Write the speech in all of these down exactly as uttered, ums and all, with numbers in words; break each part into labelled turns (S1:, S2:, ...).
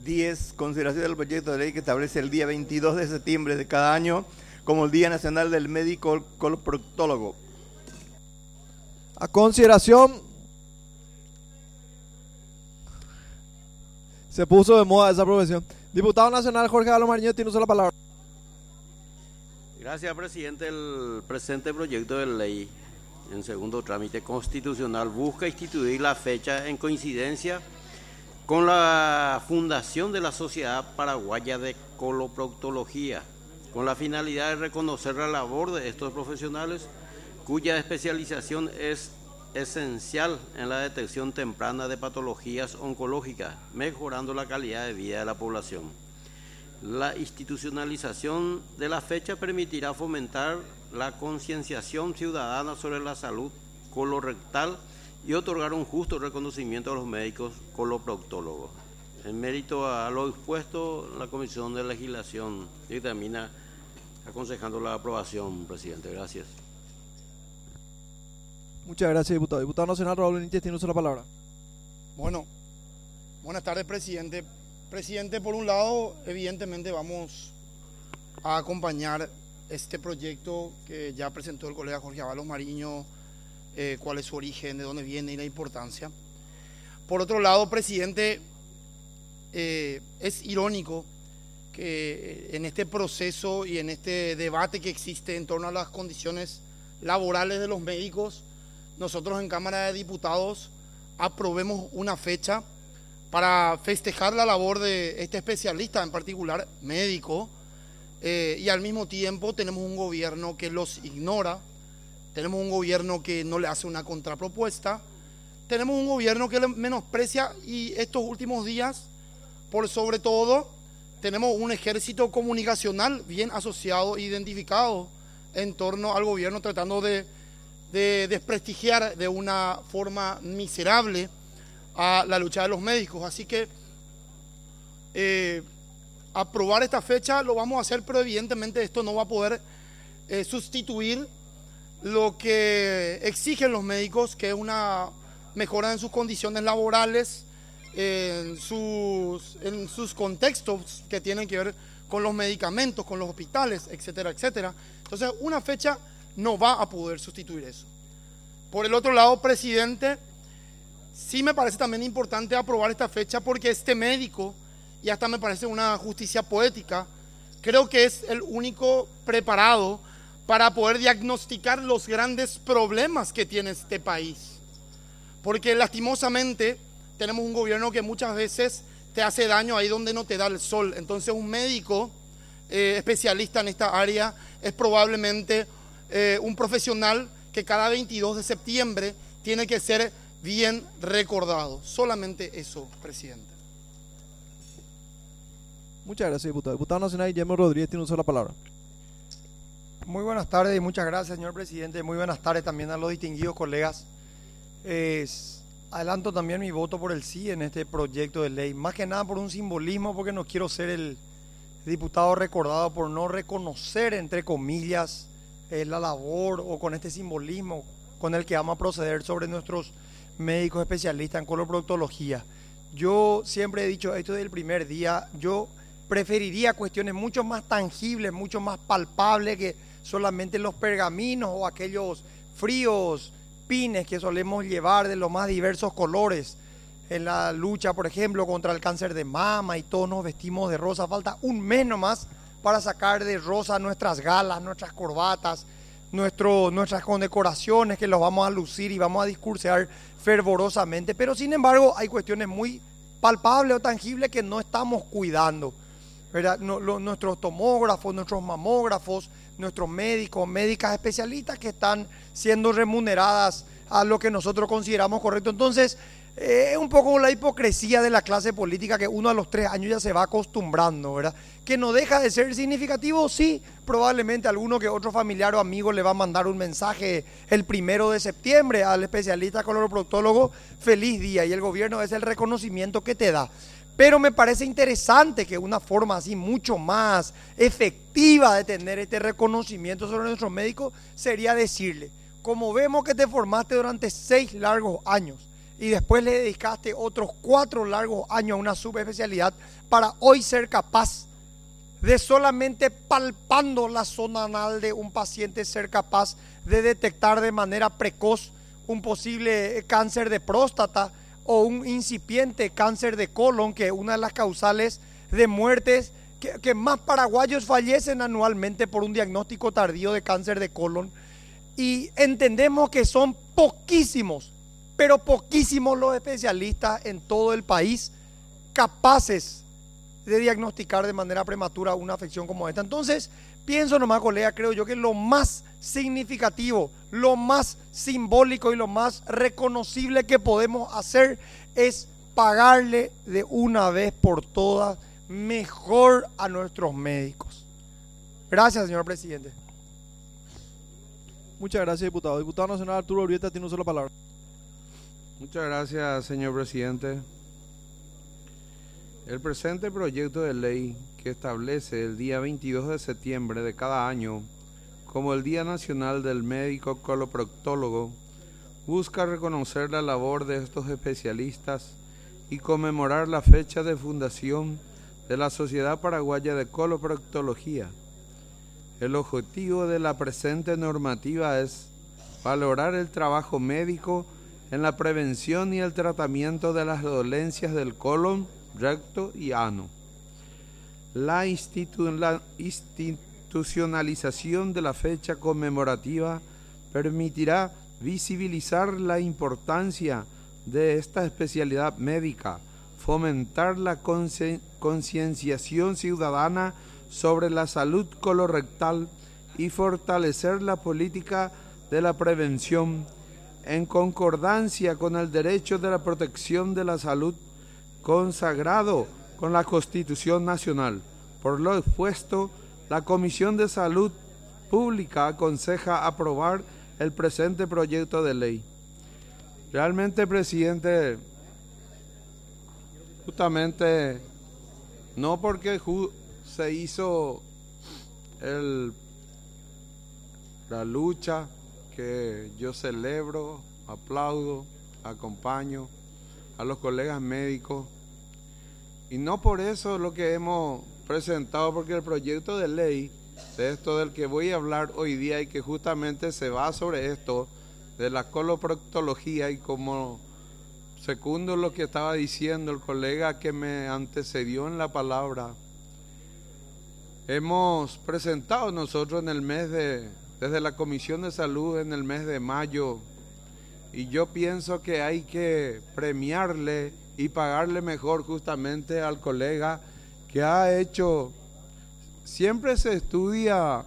S1: diez, consideración del proyecto de ley que establece el día veintidós de septiembre de cada año como el Día Nacional del Médico Coloproctólogo.
S2: A consideración, se puso de moda esa profesión. Diputado Nacional Jorge Galo Mariño tiene uso la palabra.
S3: Gracias, presidente. El presente proyecto de ley en segundo trámite constitucional busca instituir la fecha en coincidencia con la fundación de la Sociedad Paraguaya de Coloproctología, con la finalidad de reconocer la labor de estos profesionales cuya especialización es esencial en la detección temprana de patologías oncológicas, mejorando la calidad de vida de la población. La institucionalización de la fecha permitirá fomentar la concienciación ciudadana sobre la salud colorectal y otorgar un justo reconocimiento a los médicos coloproctólogos. En mérito a lo expuesto, la Comisión de Legislación dictamina aconsejando la aprobación, presidente. Gracias.
S2: Muchas gracias, diputado. Diputado Nacional Raúl Benítez tiene uso la palabra.
S4: Bueno, buenas tardes, presidente. Presidente, por un lado, evidentemente vamos a acompañar este proyecto que ya presentó el colega Jorge Avalos Mariño, eh, cuál es su origen, de dónde viene y la importancia. Por otro lado, presidente, eh, es irónico que en este proceso y en este debate que existe en torno a las condiciones laborales de los médicos, nosotros en Cámara de Diputados aprobemos una fecha para festejar la labor de este especialista, en particular médico, eh, y al mismo tiempo tenemos un gobierno que los ignora, tenemos un gobierno que no le hace una contrapropuesta, tenemos un gobierno que le menosprecia y estos últimos días, por sobre todo, tenemos un ejército comunicacional bien asociado e identificado en torno al gobierno, tratando de, de desprestigiar de una forma miserable a la lucha de los médicos. Así que eh, aprobar esta fecha lo vamos a hacer, pero evidentemente esto no va a poder eh, sustituir lo que exigen los médicos, que es una mejora en sus condiciones laborales, en sus, en sus contextos que tienen que ver con los medicamentos, con los hospitales, etcétera, etcétera. Entonces, una fecha no va a poder sustituir eso. Por el otro lado, presidente, sí me parece también importante aprobar esta fecha porque este médico, y hasta me parece una justicia poética, creo que es el único preparado para poder diagnosticar los grandes problemas que tiene este país. Porque lastimosamente tenemos un gobierno que muchas veces te hace daño ahí donde no te da el sol. Entonces un médico eh, especialista en esta área es probablemente eh, un profesional que cada veintidós de septiembre tiene que ser bien recordado. Solamente eso, presidente.
S2: Muchas gracias, diputado. Diputado Nacional Guillermo Rodríguez tiene uso de la palabra.
S5: Muy buenas tardes y muchas gracias, señor presidente. Muy buenas tardes también a los distinguidos colegas. Eh, adelanto también mi voto por el sí en este proyecto de ley. Más que nada por un simbolismo, porque no quiero ser el diputado recordado por no reconocer, entre comillas, eh, la labor o con este simbolismo con el que vamos a proceder sobre nuestros médicos especialistas en coloproctología. Yo siempre he dicho esto desde el primer día, yo preferiría cuestiones mucho más tangibles, mucho más palpables que solamente los pergaminos o aquellos fríos pines que solemos llevar de los más diversos colores en la lucha, por ejemplo, contra el cáncer de mama, y todos nos vestimos de rosa. Falta un mes nomás para sacar de rosa nuestras galas, nuestras corbatas, nuestro, nuestras condecoraciones que los vamos a lucir y vamos a discursear fervorosamente, pero sin embargo hay cuestiones muy palpables o tangibles que no estamos cuidando, ¿verdad? No, lo, nuestros tomógrafos, nuestros mamógrafos, nuestros médicos, médicas especialistas que están siendo remuneradas a lo que nosotros consideramos correcto. Entonces, es eh, un poco la hipocresía de la clase política que uno a los tres años ya se va acostumbrando, ¿verdad? Que no deja de ser significativo, sí, probablemente alguno que otro familiar o amigo le va a mandar un mensaje el primero de septiembre al especialista coloproctólogo, feliz día, y el gobierno es el reconocimiento que te da. Pero me parece interesante que una forma así mucho más efectiva de tener este reconocimiento sobre nuestros médicos sería decirle, como vemos que te formaste durante seis largos años y después le dedicaste otros cuatro largos años a una subespecialidad para hoy ser capaz de solamente palpando la zona anal de un paciente ser capaz de detectar de manera precoz un posible cáncer de próstata o un incipiente cáncer de colon, que es una de las causales de muertes que, que más paraguayos fallecen anualmente por un diagnóstico tardío de cáncer de colon. Y entendemos que son poquísimos, pero poquísimos los especialistas en todo el país capaces de diagnosticar de manera prematura una afección como esta. Entonces, pienso nomás, colega, creo yo que lo más significativo, lo más simbólico y lo más reconocible que podemos hacer es pagarle de una vez por todas mejor a nuestros médicos. Gracias, señor presidente.
S2: Muchas gracias, diputado. Diputado nacional Arturo Urbieta tiene una sola palabra.
S6: Muchas gracias, señor presidente. El presente proyecto de ley que establece el día veintidós de septiembre de cada año como el Día Nacional del Médico Coloproctólogo busca reconocer la labor de estos especialistas y conmemorar la fecha de fundación de la Sociedad Paraguaya de Coloproctología. El objetivo de la presente normativa es valorar el trabajo médico en la prevención y el tratamiento de las dolencias del colon, recto y ano. La, institu la institucionalización de la fecha conmemorativa permitirá visibilizar la importancia de esta especialidad médica, fomentar la concienciación ciudadana sobre la salud colorectal y fortalecer la política de la prevención en concordancia con el derecho de la protección de la salud consagrado con la Constitución Nacional. Por lo expuesto, la Comisión de Salud Pública aconseja aprobar el presente proyecto de ley. Realmente, presidente, justamente no porque ju se hizo el, la lucha que yo celebro, aplaudo, acompaño a los colegas médicos, y no por eso lo que hemos presentado, porque el proyecto de ley de esto del que voy a hablar hoy día y que justamente se va sobre esto de la coloproctología, y como segundo lo que estaba diciendo el colega que me antecedió en la palabra, hemos presentado nosotros en el mes de, desde la Comisión de Salud en el mes de mayo, y yo pienso que hay que premiarle y pagarle mejor justamente al colega que ha hecho, siempre se estudia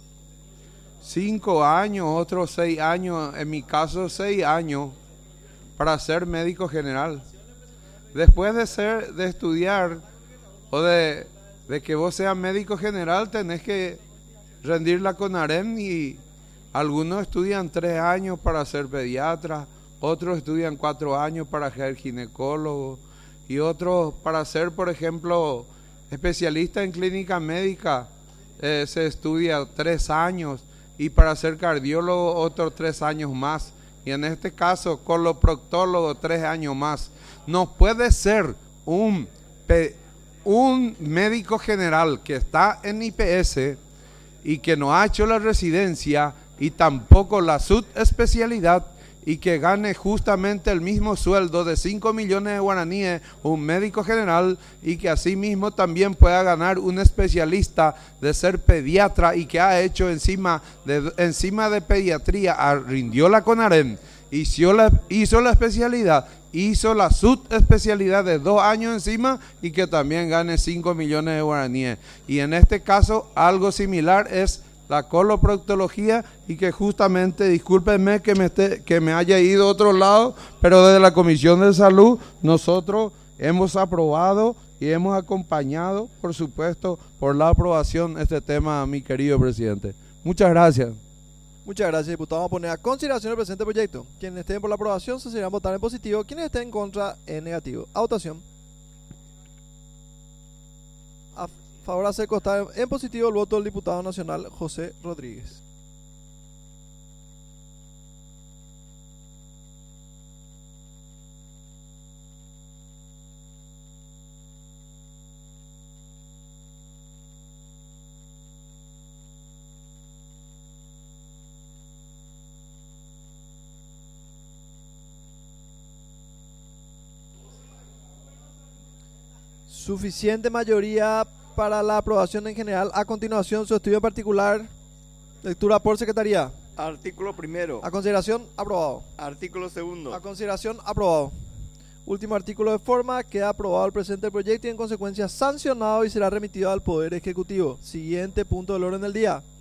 S6: cinco años, otros seis años, en mi caso seis años, para ser médico general. Después de ser, de estudiar o de, de que vos seas médico general, tenés que rendir la CONAREM, y algunos estudian tres años para ser pediatra, otros estudian cuatro años para ser ginecólogo, y otros para ser, por ejemplo, especialista en clínica médica, eh, se estudia tres años, y para ser cardiólogo otros tres años más, y en este caso coloproctólogo tres años más. No puede ser un, un médico general que está en I P S y que no ha hecho la residencia y tampoco la subespecialidad, y que gane justamente el mismo sueldo de cinco millones de guaraníes un médico general, y que asimismo también pueda ganar un especialista de ser pediatra y que ha hecho encima de, encima de pediatría, rindió la CONAREM, hizo la, hizo la especialidad, hizo la subespecialidad de dos años encima, y que también gane cinco millones de guaraníes. Y en este caso algo similar es la coloproctología, y que justamente, discúlpenme que me, esté, que me haya ido a otro lado, pero desde la Comisión de Salud nosotros hemos aprobado y hemos acompañado, por supuesto, por la aprobación este tema, mi querido presidente. Muchas gracias.
S2: Muchas gracias, diputado. Vamos a poner a consideración el presente proyecto. Quienes estén por la aprobación se serán votar en positivo, quienes estén en contra en negativo. A votación. A favor hace constar en positivo el voto del diputado nacional José Rodríguez. Suficiente mayoría para la aprobación en general. A continuación, su estudio particular. Lectura por secretaría.
S1: Artículo primero.
S2: A consideración, aprobado.
S1: Artículo segundo.
S2: A consideración, aprobado. Último artículo de forma. Queda aprobado el presente proyecto y en consecuencia sancionado y será remitido al Poder Ejecutivo. Siguiente punto del orden del día.